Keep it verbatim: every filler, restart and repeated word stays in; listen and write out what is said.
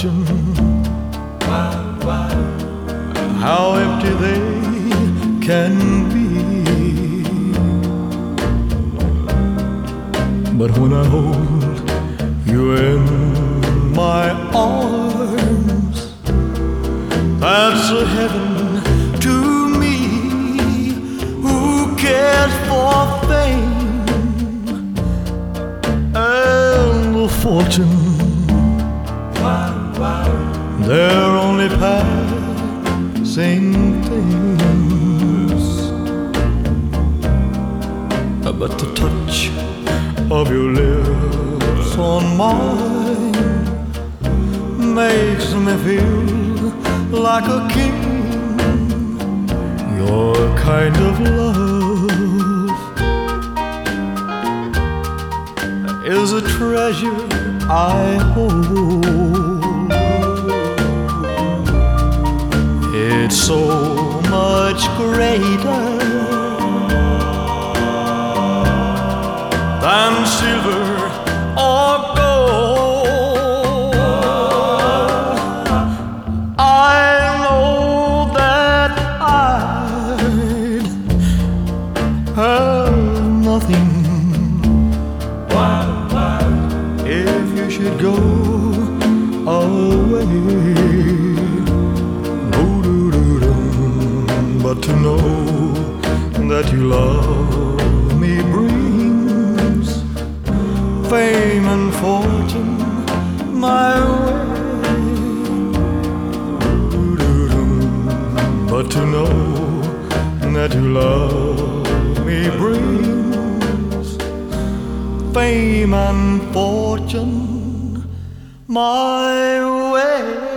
fortune, how empty they can be. But when I hold you in my arms, that's a heaven to me. Who cares for fame and the fortune? They're only passing things. But the touch of your lips on mine makes me feel like a king. Your kind of love is a treasure I hold. It's so much greater than silver or gold. I know that I'd have nothing if you should go away. But to know that you love me brings fame and fortune my way. But to know that you love me brings fame and fortune my way.